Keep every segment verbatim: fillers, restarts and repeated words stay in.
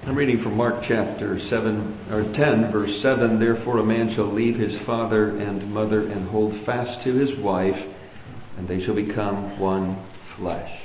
I'm reading from Mark chapter seven or ten, verse seven. Therefore a man shall leave his father and mother and hold fast to his wife, and they shall become one flesh.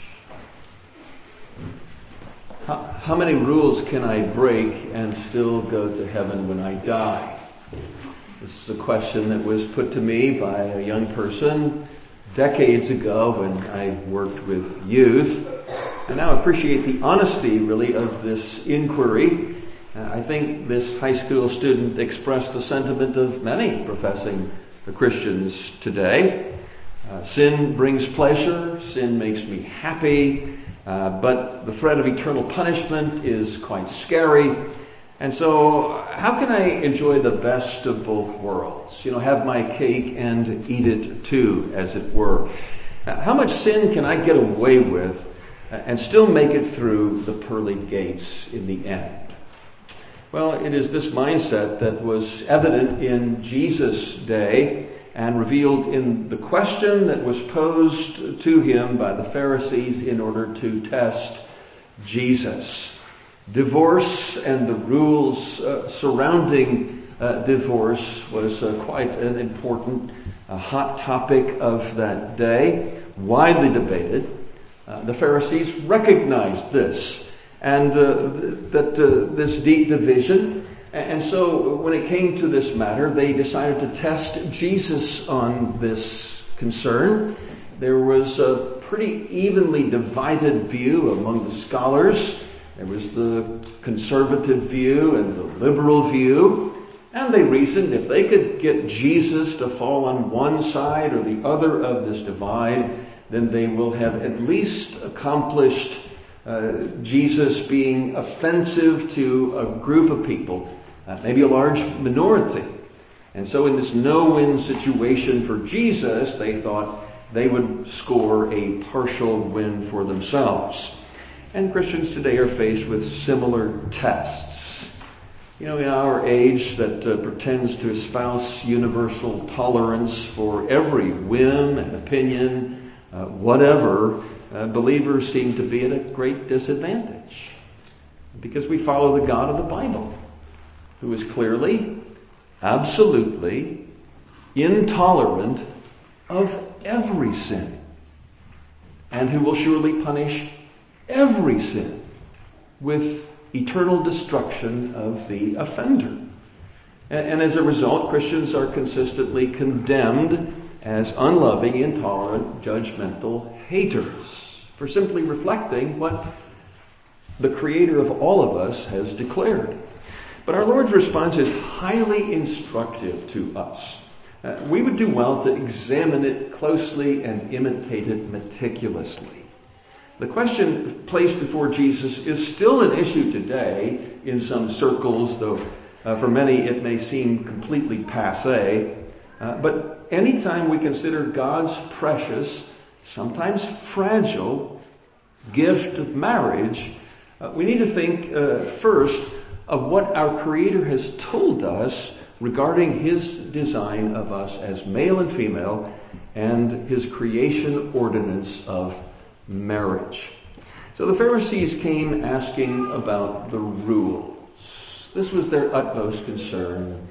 How, how many rules can I break and still go to heaven when I die? This is a question that was put to me by a young person decades ago when I worked with youth. I now appreciate the honesty, really, of this inquiry. Uh, I think this high school student expressed the sentiment of many professing Christians today. Uh, sin brings pleasure, sin makes me happy, uh, but the threat of eternal punishment is quite scary. And so, how can I enjoy the best of both worlds? You know, have my cake and eat it too, as it were. Uh, how much sin can I get away with and still make it through the pearly gates in the end? Well, it is this mindset that was evident in Jesus' day and revealed in the question that was posed to him by the Pharisees in order to test Jesus. Divorce and the rules uh, surrounding uh, divorce was uh, quite an important, uh, hot topic of that day, widely debated. Uh, the Pharisees recognized this and uh, th- that uh, this deep division. And so when it came to this matter, they decided to test Jesus on this concern. There was a pretty evenly divided view among the scholars. There was the conservative view and the liberal view. And they reasoned if they could get Jesus to fall on one side or the other of this divide, then they will have at least accomplished uh, Jesus being offensive to a group of people, uh, maybe a large minority. And so in this no-win situation for Jesus, they thought they would score a partial win for themselves. And Christians today are faced with similar tests. You know, in our age that uh, pretends to espouse universal tolerance for every whim and opinion, Uh, whatever, uh, believers seem to be at a great disadvantage because we follow the God of the Bible, who is clearly, absolutely intolerant of every sin and who will surely punish every sin with eternal destruction of the offender. And, and as a result, Christians are consistently condemned as unloving, intolerant, judgmental haters for simply reflecting what the Creator of all of us has declared. But our Lord's response is highly instructive to us. Uh, we would do well to examine it closely and imitate it meticulously. The question placed before Jesus is still an issue today in some circles, though uh, for many it may seem completely passé. Uh, but anytime we consider God's precious, sometimes fragile, gift of marriage, uh, we need to think uh, first of what our Creator has told us regarding His design of us as male and female and His creation ordinance of marriage. So the Pharisees came asking about the rules. This was their utmost concern.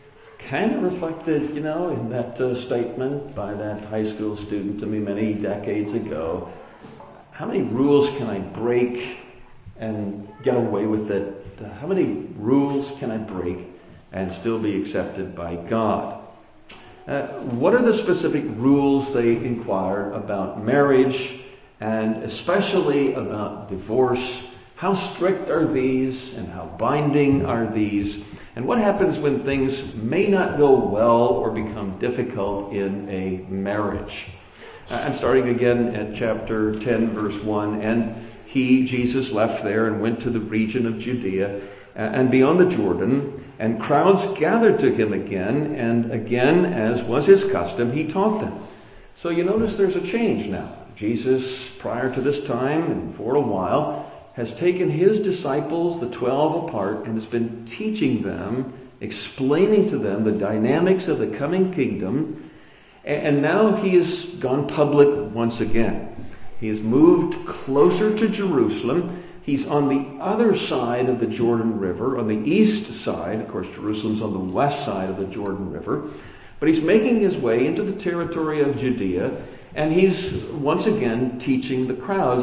Kind of reflected, you know, in that uh, statement by that high school student to me many decades ago. How many rules can I break and get away with it? Uh, how many rules can I break and still be accepted by God? Uh, what are the specific rules they inquired about marriage and especially about divorce? How strict are these and how binding are these? And what happens when things may not go well or become difficult in a marriage? I'm starting again at chapter ten, verse one. And he, Jesus, left there and went to the region of Judea and beyond the Jordan, and crowds gathered to him again, and again, as was his custom, he taught them. So you notice there's a change now. Jesus, prior to this time and for a while, has taken his disciples, the twelve, apart and has been teaching them, explaining to them the dynamics of the coming kingdom. And now he has gone public once again. He has moved closer to Jerusalem. He's on the other side of the Jordan River, on the east side. Of course, Jerusalem's on the west side of the Jordan River. But he's making his way into the territory of Judea, and he's once again teaching the crowds.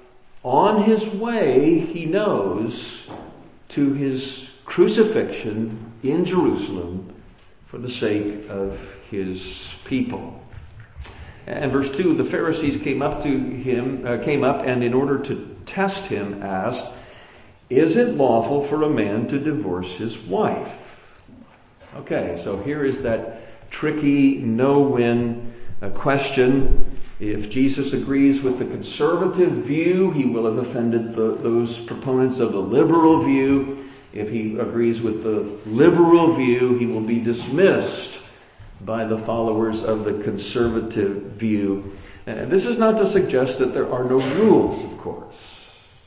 On his way, he knows, to his crucifixion in Jerusalem for the sake of his people. And verse two, the Pharisees came up to him, uh, came up and in order to test him asked, "Is it lawful for a man to divorce his wife?" Okay, so here is that tricky no-win uh, question. If Jesus agrees with the conservative view, he will have offended the, those proponents of the liberal view. If he agrees with the liberal view, he will be dismissed by the followers of the conservative view. And this is not to suggest that there are no rules, of course.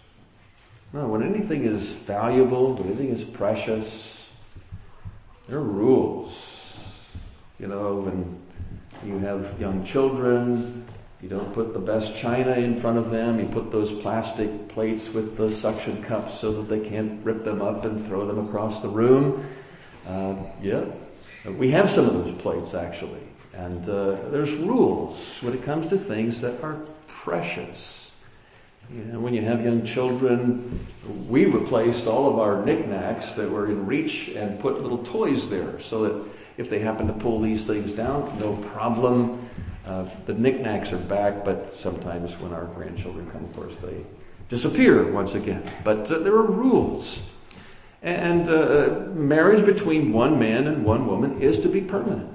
No, when anything is valuable, when anything is precious, there are rules. You know, when you have young children, you don't put the best china in front of them. You put those plastic plates with the suction cups so that they can't rip them up and throw them across the room. Uh, yeah, we have some of those plates, actually. And uh, there's rules when it comes to things that are precious. You know, when you have young children, we replaced all of our knickknacks that were in reach and put little toys there so that if they happen to pull these things down, no problem. Uh, the knickknacks are back, but sometimes when our grandchildren come, of course, they disappear once again. But uh, there are rules. And uh, marriage between one man and one woman is to be permanent.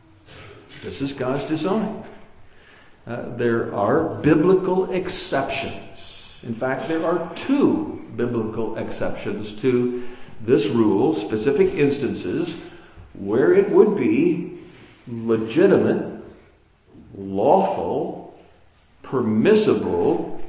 This is God's design. Uh, there are biblical exceptions. In fact, there are two biblical exceptions to this rule, specific instances where it would be legitimate, lawful, permissible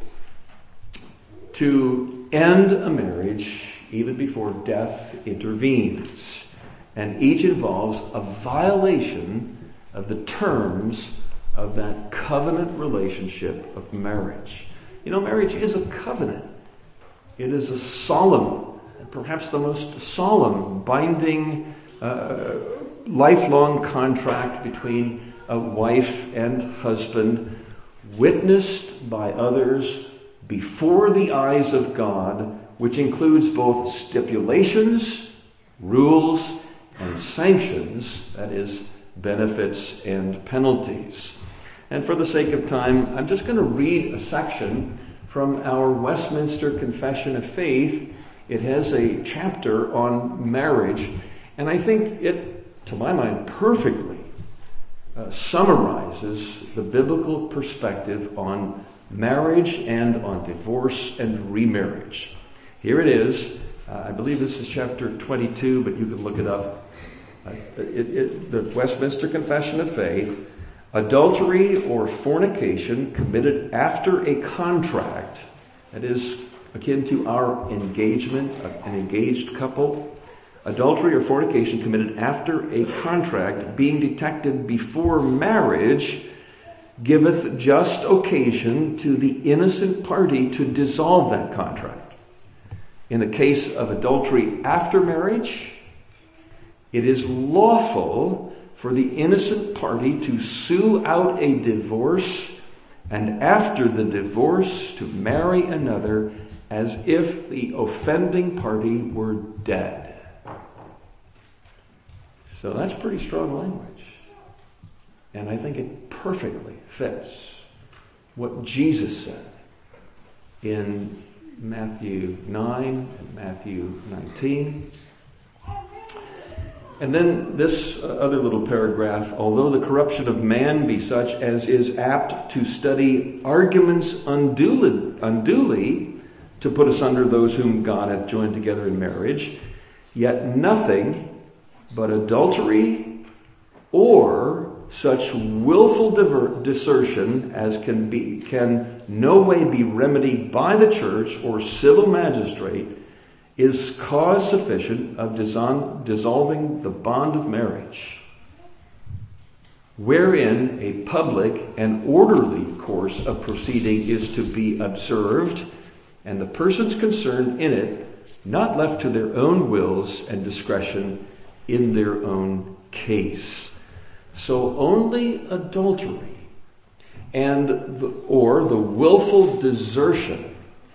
to end a marriage even before death intervenes. And each involves a violation of the terms of that covenant relationship of marriage. You know, marriage is a covenant. It is a solemn, perhaps the most solemn, binding, uh, lifelong contract between a wife and husband, witnessed by others before the eyes of God, which includes both stipulations, rules, and sanctions, that is, benefits and penalties. And for the sake of time, I'm just going to read a section from our Westminster Confession of Faith. It has a chapter on marriage, and I think it, to my mind, perfectly uh, summarizes the biblical perspective on marriage and on divorce and remarriage. Here it is. Uh, I believe this is chapter twenty-two, but you can look it up. Uh, it, it, the Westminster Confession of Faith. Adultery or fornication committed after a contract, that is akin to our engagement, an engaged couple. Adultery or fornication committed after a contract being detected before marriage giveth just occasion to the innocent party to dissolve that contract. In the case of adultery after marriage, it is lawful for the innocent party to sue out a divorce and after the divorce to marry another as if the offending party were dead. So that's pretty strong language. And I think it perfectly fits what Jesus said in Matthew nine and Matthew nineteen. And then this other little paragraph, although the corruption of man be such as is apt to study arguments unduly, unduly to put asunder those whom God hath joined together in marriage, yet nothing but adultery or such willful diver- desertion as can be can no way be remedied by the church or civil magistrate is cause sufficient of dissol- dissolving the bond of marriage, wherein a public and orderly course of proceeding is to be observed, and the persons concerned in it not left to their own wills and discretion in their own case. So only adultery and the, or the willful desertion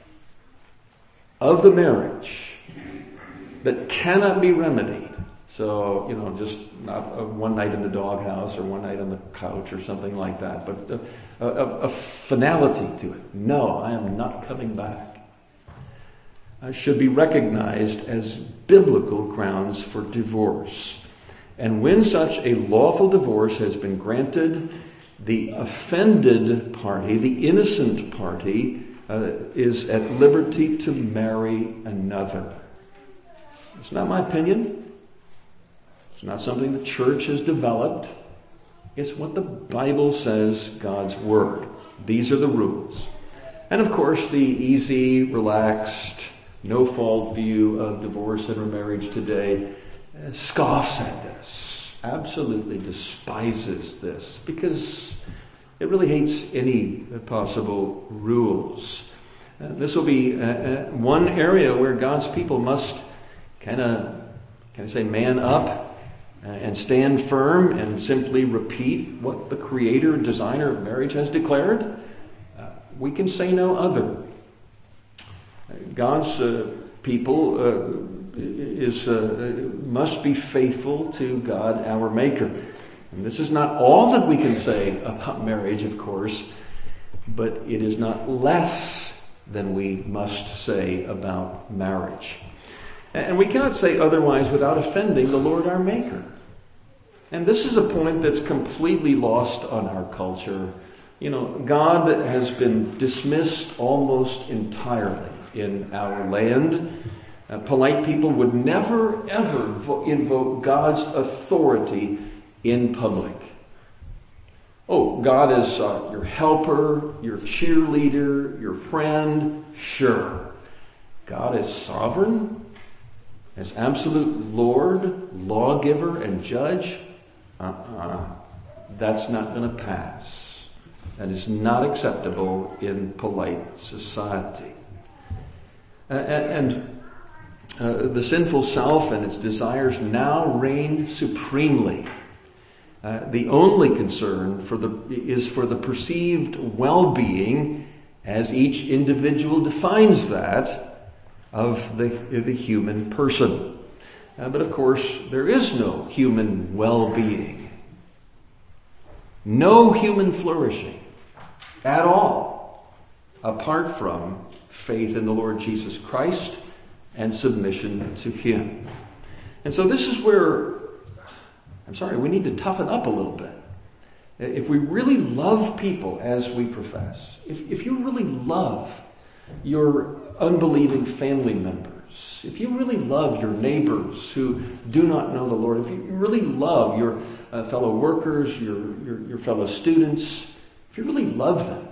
of the marriage that cannot be remedied. So, you know, just not a one night in the doghouse or one night on the couch or something like that, but a, a, a finality to it. No, I am not coming back. Uh, should be recognized as biblical grounds for divorce. And when such a lawful divorce has been granted, the offended party, the innocent party, uh, is at liberty to marry another. It's not my opinion. It's not something the church has developed. It's what the Bible says, God's Word. These are the rules. And of course, the easy, relaxed, no-fault view of divorce and remarriage today uh, scoffs at this, absolutely despises this, because it really hates any possible rules. Uh, this will be uh, uh, one area where God's people must kind of, can I say, man up and stand firm and simply repeat what the creator and designer of marriage has declared. Uh, we can say no other. God's uh, people uh, is uh, must be faithful to God, our Maker. And this is not all that we can say about marriage, of course, but it is not less than we must say about marriage. And we cannot say otherwise without offending the Lord our Maker. And this is a point that's completely lost on our culture. You know, God has been dismissed almost entirely in our land. Uh, polite people would never, ever vo- invoke God's authority in public. Oh, God is uh, your helper, your cheerleader, your friend. Sure. God is sovereign, as absolute Lord, lawgiver, and judge. Uh-uh. That's not going to pass. That is not acceptable in polite society. Uh, and uh, the sinful self and its desires now reign supremely. Uh, the only concern for the is for the perceived well-being, as each individual defines that, of the, the human person. Uh, but of course, there is no human well-being. No human flourishing at all, apart from faith in the Lord Jesus Christ and submission to Him. And so this is where, I'm sorry, we need to toughen up a little bit. If we really love people as we profess, if, if you really love your unbelieving family members, if you really love your neighbors who do not know the Lord, if you really love your uh, fellow workers, your, your, your fellow students, if you really love them,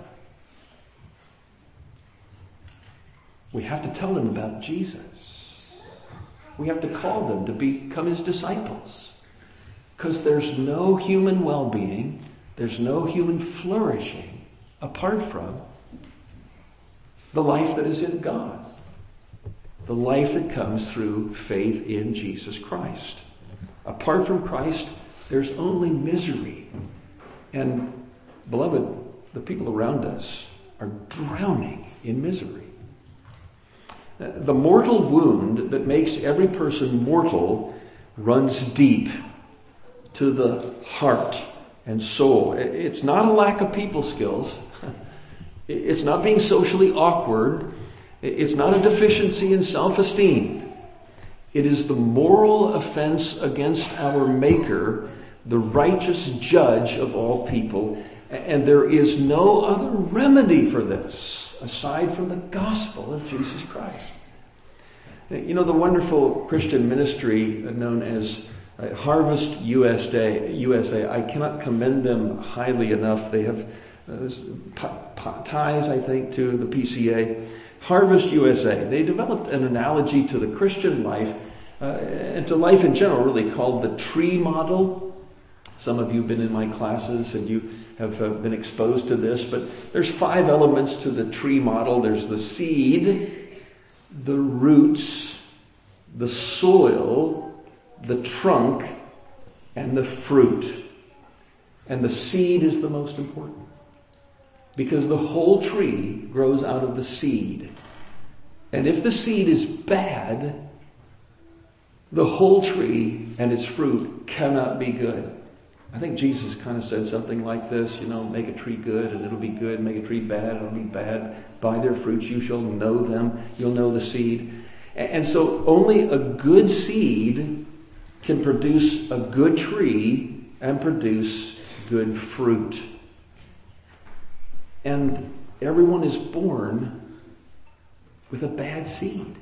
we have to tell them about Jesus. We have to call them to become His disciples. Because there's no human well-being, there's no human flourishing apart from the life that is in God. The life that comes through faith in Jesus Christ. Apart from Christ, there's only misery. And, beloved, the people around us are drowning in misery. The mortal wound that makes every person mortal runs deep to the heart and soul. It's not a lack of people skills. It's not being socially awkward. It's not a deficiency in self-esteem. It is the moral offense against our Maker, the righteous judge of all people. And there is no other remedy for this aside from the gospel of Jesus Christ. You know, the wonderful Christian ministry known as Harvest U S A, U S A, I cannot commend them highly enough. They have uh, ties, I think, to the P C A. Harvest U S A, they developed an analogy to the Christian life uh, and to life in general, really, called the tree model. Some of you have been in my classes and you have uh, been exposed to this, but there's five elements to the tree model. There's the seed, the roots, the soil, the trunk, and the fruit. And the seed is the most important, because the whole tree grows out of the seed. And if the seed is bad, the whole tree and its fruit cannot be good. I think Jesus kind of said something like this, you know, make a tree good and it'll be good, make a tree bad, it'll be bad. By their fruits you shall know them, you'll know the seed. And so only a good seed can produce a good tree and produce good fruit. And everyone is born with a bad seed.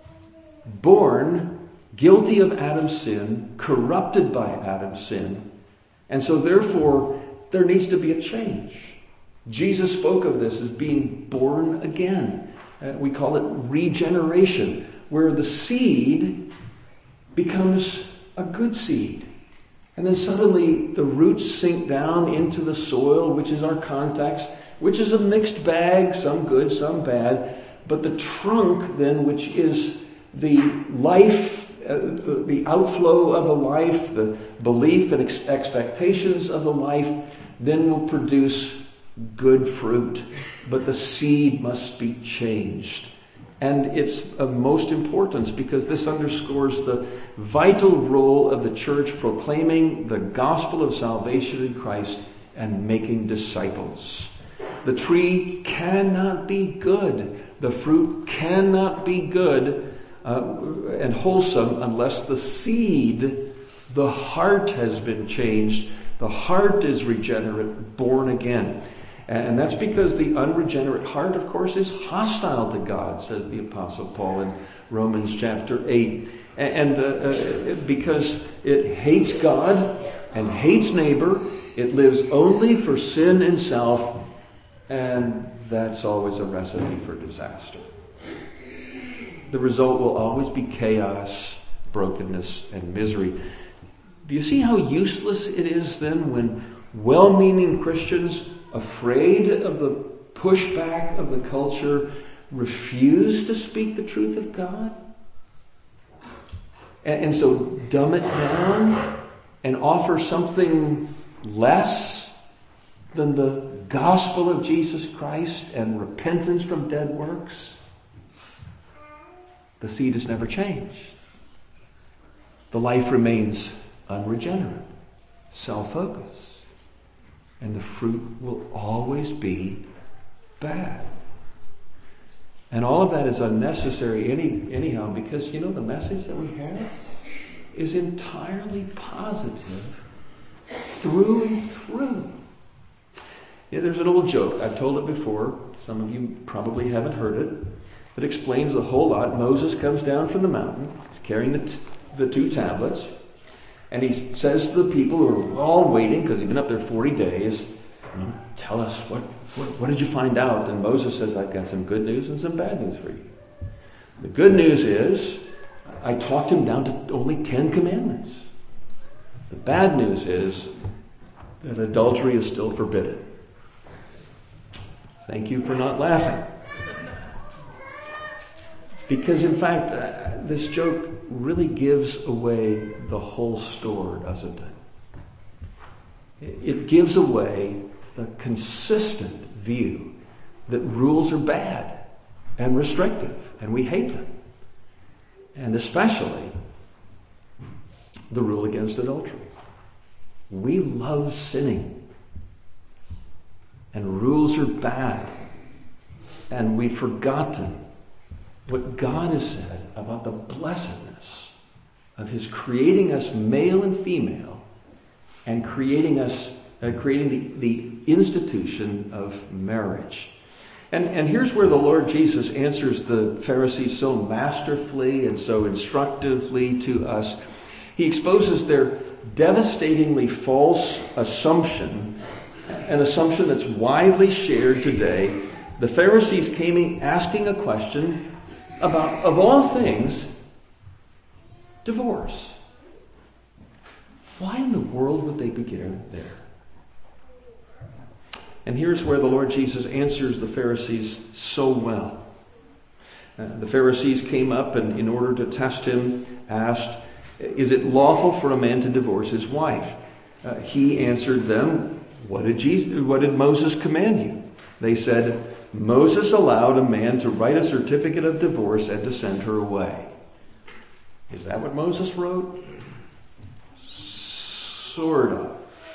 Born guilty of Adam's sin, corrupted by Adam's sin. And so therefore, there needs to be a change. Jesus spoke of this as being born again. Uh, we call it regeneration, where the seed becomes a good seed. And then suddenly the roots sink down into the soil, which is our context, which is a mixed bag, some good, some bad. But the trunk then, which is the life, uh, the, the outflow of the life, the belief and ex- expectations of the life, then will produce good fruit. But the seed must be changed. And it's of most importance because this underscores the vital role of the church proclaiming the gospel of salvation in Christ and making disciples. The tree cannot be good. The fruit cannot be good uh, and wholesome unless the seed, the heart, has been changed. The heart is regenerate, born again. And that's because the unregenerate heart, of course, is hostile to God, says the Apostle Paul in Romans chapter eight. And uh, uh, because it hates God and hates neighbor, it lives only for sin and self, and that's always a recipe for disaster. The result will always be chaos, brokenness, and misery. Do you see how useless it is then when well-meaning Christians, afraid of the pushback of the culture, refuse to speak the truth of God? And, and so dumb it down and offer something less than the gospel of Jesus Christ and repentance from dead works? The seed is never changed. The life remains unregenerate, self-focused. And the fruit will always be bad. And all of that is unnecessary any, anyhow, because, you know, the message that we have is entirely positive through and through. Yeah, there's an old joke. I've told it before. Some of you probably haven't heard it. It explains a whole lot. Moses comes down from the mountain. He's carrying the, t- the two tablets. And he says to the people who are all waiting, because he's been up there forty days, you know, tell us, what, what, what did you find out? And Moses says, I've got some good news and some bad news for you. The good news is, I talked him down to only ten commandments. The bad news is that adultery is still forbidden. Thank you for not laughing. Because in fact, uh, this joke really gives away the whole story, doesn't it? It gives away the consistent view that rules are bad and restrictive, and we hate them. And especially the rule against adultery. We love sinning, and rules are bad, and we've forgotten what God has said about the blessedness of His creating us male and female and creating us, uh, creating the, the institution of marriage. And, and here's where the Lord Jesus answers the Pharisees so masterfully and so instructively to us. He exposes their devastatingly false assumption, an assumption that's widely shared today. The Pharisees came in asking a question about, of all things, divorce. Why in the world would they begin there? And here's where the Lord Jesus answers the Pharisees so well. Uh, the Pharisees came up and, in order to test him, asked, "Is it lawful for a man to divorce his wife?" Uh, he answered them, what did, Jesus, what did Moses command you? They said, "Moses allowed a man to write a certificate of divorce and to send her away." Is that what Moses wrote? Sort of.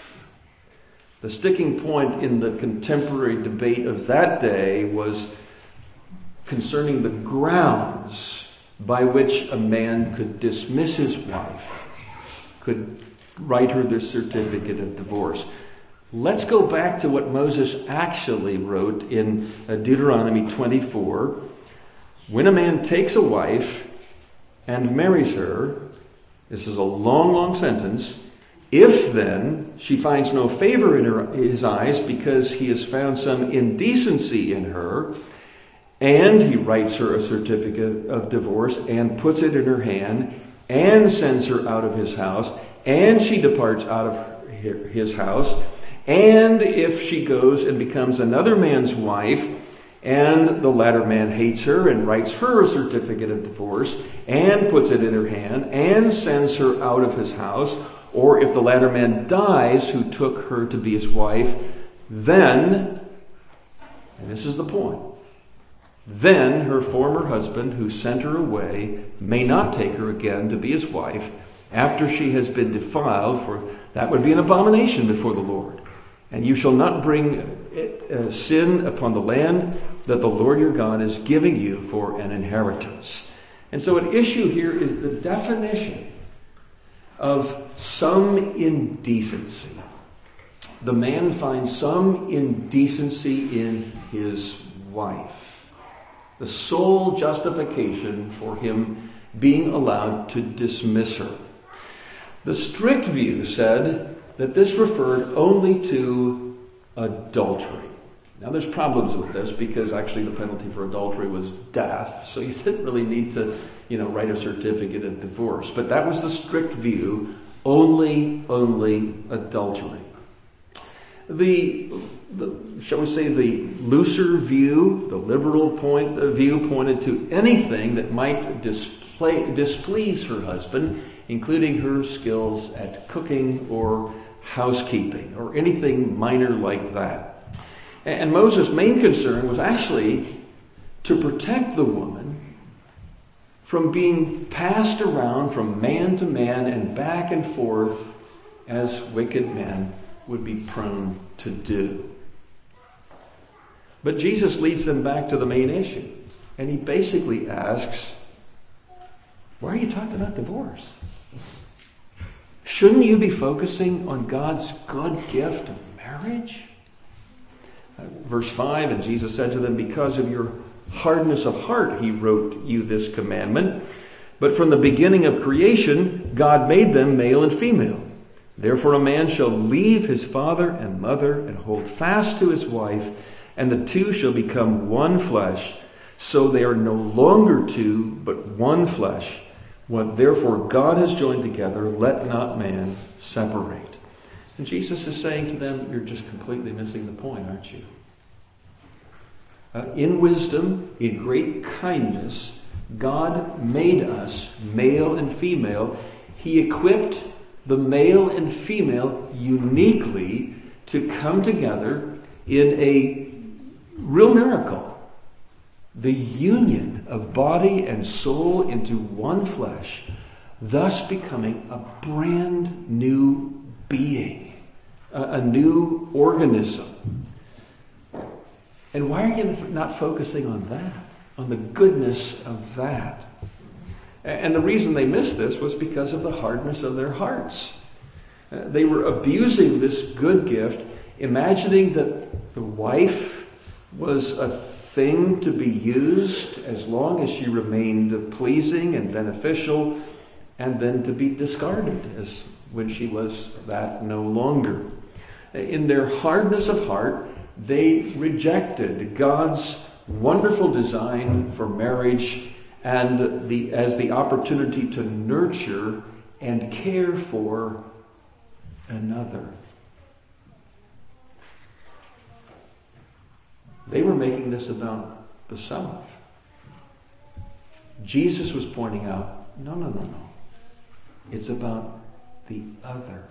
The sticking point in the contemporary debate of that day was concerning the grounds by which a man could dismiss his wife, could write her the certificate of divorce. Let's go back to what Moses actually wrote in Deuteronomy twenty-four. When a man takes a wife and marries her, this is a long, long sentence, if then she finds no favor in her, his eyes because he has found some indecency in her, and he writes her a certificate of divorce and puts it in her hand and sends her out of his house, and she departs out of his house, and if she goes and becomes another man's wife, and the latter man hates her and writes her a certificate of divorce and puts it in her hand and sends her out of his house, or if the latter man dies who took her to be his wife, then, and this is the point, then her former husband who sent her away may not take her again to be his wife after she has been defiled, for that would be an abomination before the Lord. And you shall not bring uh, sin upon the land that the Lord your God is giving you for an inheritance. And so an issue here is the definition of some indecency. The man finds some indecency in his wife. The sole justification for him being allowed to dismiss her. The strict view said that this referred only to adultery. Now there's problems with this because actually the penalty for adultery was death, so you didn't really need to, you know, write a certificate of divorce. But that was the strict view, only, only adultery. The, the shall we say, the looser view, the liberal point of view pointed to anything that might display, displease her husband, including her skills at cooking or housekeeping or anything minor like that. And Moses' main concern was actually to protect the woman from being passed around from man to man and back and forth as wicked men would be prone to do. But Jesus leads them back to the main issue. And he basically asks, why are you talking about divorce? Shouldn't you be focusing on God's good gift of marriage? Uh, verse five, and Jesus said to them, because of your hardness of heart, he wrote you this commandment. But from the beginning of creation, God made them male and female. Therefore a man shall leave his father and mother and hold fast to his wife, and the two shall become one flesh. So they are no longer two, but one flesh. What therefore God has joined together, let not man separate. And Jesus is saying to them, you're just completely missing the point, aren't you? Uh, in wisdom, in great kindness, God made us male and female. He equipped the male and female uniquely to come together in a real miracle. The union of body and soul into one flesh, thus becoming a brand new being, a, a new organism. And why are you not focusing on that, on the goodness of that? And the reason they missed this was because of the hardness of their hearts. Uh, they were abusing this good gift, imagining that the wife was a thing to be used as long as she remained pleasing and beneficial, and then to be discarded as when she was that no longer. In their hardness of heart, they rejected God's wonderful design for marriage and the as the opportunity to nurture and care for another. They were making this about the self. Jesus was pointing out, no, no, no, no. It's about the other.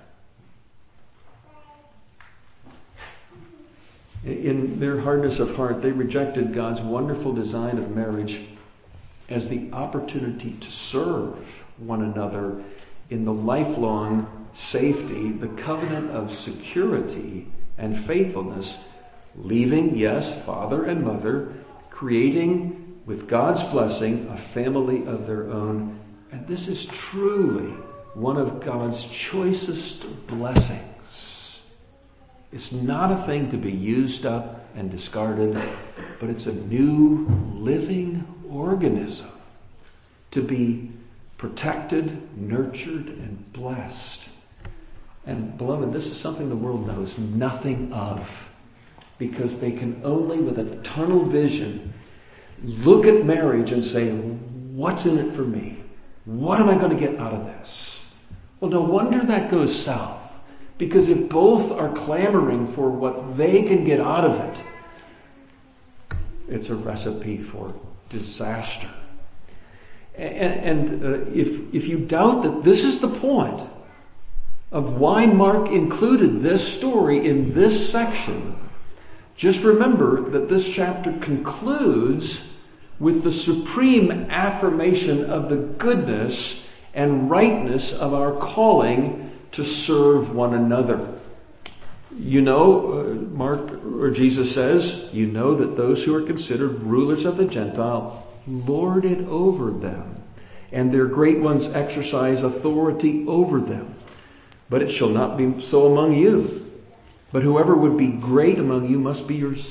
In their hardness of heart, they rejected God's wonderful design of marriage as the opportunity to serve one another in the lifelong safety, the covenant of security and faithfulness, leaving, yes, father and mother, creating with God's blessing a family of their own. And this is truly one of God's choicest blessings. It's not a thing to be used up and discarded, but it's a new living organism to be protected, nurtured, and blessed. And beloved, this is something the world knows nothing of, because they can only, with a tunnel vision, look at marriage and say, what's in it for me? What am I going to get out of this? Well, no wonder that goes south. Because if both are clamoring for what they can get out of it, it's a recipe for disaster. And, and uh, if, if you doubt that this is the point of why Mark included this story in this section, just remember that this chapter concludes with the supreme affirmation of the goodness and rightness of our calling to serve one another. You know, uh, Mark or Jesus says, you know that those who are considered rulers of the Gentile lord it over them, and their great ones exercise authority over them. But it shall not be so among you. But whoever would be great among you must be your s-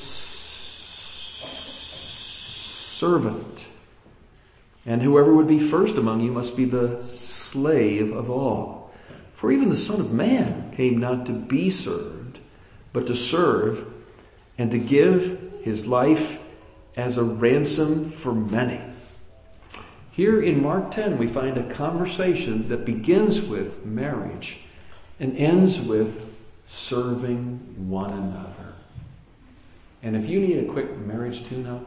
servant. And whoever would be first among you must be the slave of all. For even the Son of Man came not to be served, but to serve, and to give his life as a ransom for many. Here in Mark ten, we find a conversation that begins with marriage and ends with serving one another. And if you need a quick marriage tune-up,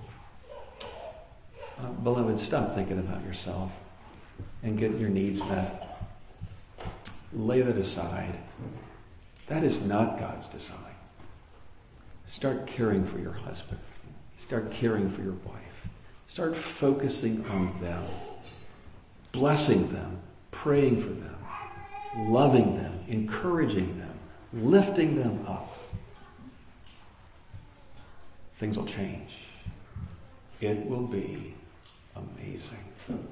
uh, beloved, stop thinking about yourself and get your needs met. Lay that aside. That is not God's design. Start caring for your husband. Start caring for your wife. Start focusing on them, blessing them, praying for them, loving them, encouraging them, lifting them up. Things will change. It will be amazing.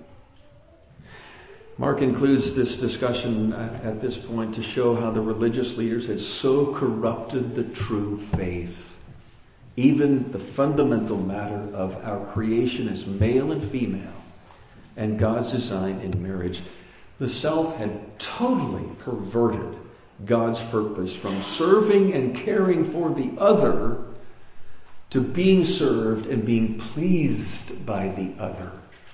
Mark includes this discussion at this point to show how the religious leaders had so corrupted the true faith. Even the fundamental matter of our creation as male and female and God's design in marriage. The self had totally perverted God's purpose from serving and caring for the other to being served and being pleased by the other.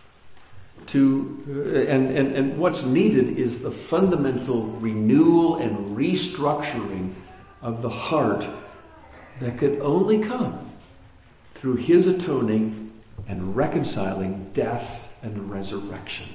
To and, and, and what's needed is the fundamental renewal and restructuring of the heart that could only come through his atoning and reconciling death and resurrection.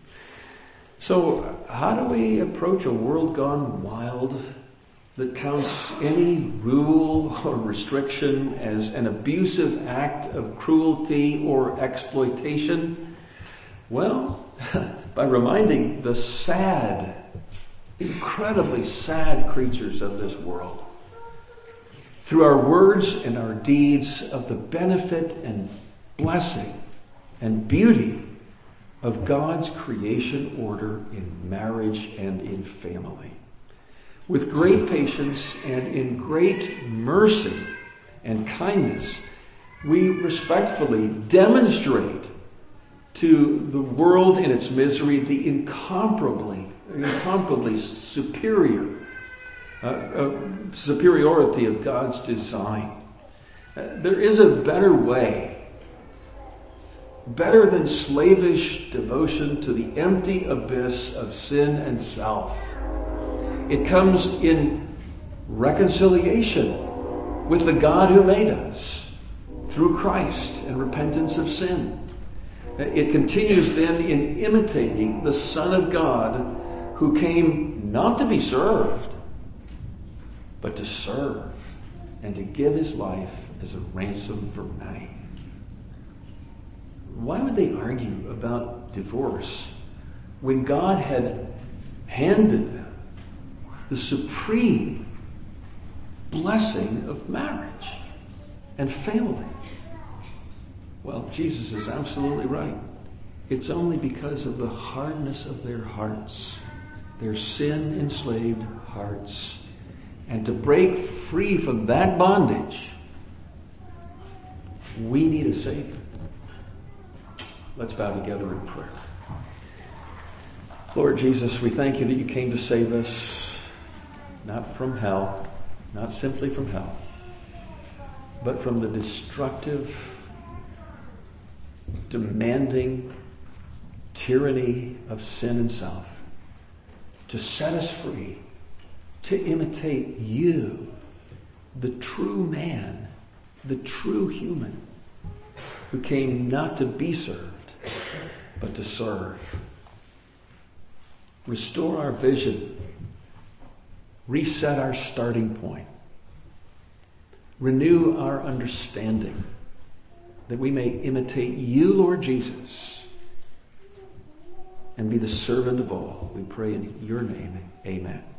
So how do we approach a world gone wild that counts any rule or restriction as an abusive act of cruelty or exploitation? Well, by reminding the sad, incredibly sad creatures of this world, through our words and our deeds, of the benefit and blessing and beauty of God's creation order in marriage and in family. With great patience and in great mercy and kindness, we respectfully demonstrate to the world in its misery the incomparably, incomparably superior uh, uh, superiority of God's design. Uh, there is a better way, better than slavish devotion to the empty abyss of sin and self. It comes in reconciliation with the God who made us through Christ and repentance of sin. It continues then in imitating the Son of God, who came not to be served, but to serve and to give his life as a ransom for many. Why would they argue about divorce when God had handed them the supreme blessing of marriage and family? Well, Jesus is absolutely right. It's only because of the hardness of their hearts, their sin-enslaved hearts. And to break free from that bondage, we need a Savior. Let's bow together in prayer. Lord Jesus, we thank you that you came to save us, not from hell, not simply from hell, but from the destructive, demanding tyranny of sin and self, to set us free, to imitate you, the true man, the true human, who came not to be served, but to serve. Restore our vision. Reset our starting point. Renew our understanding, that we may imitate you, Lord Jesus, and be the servant of all. We pray in your name. Amen.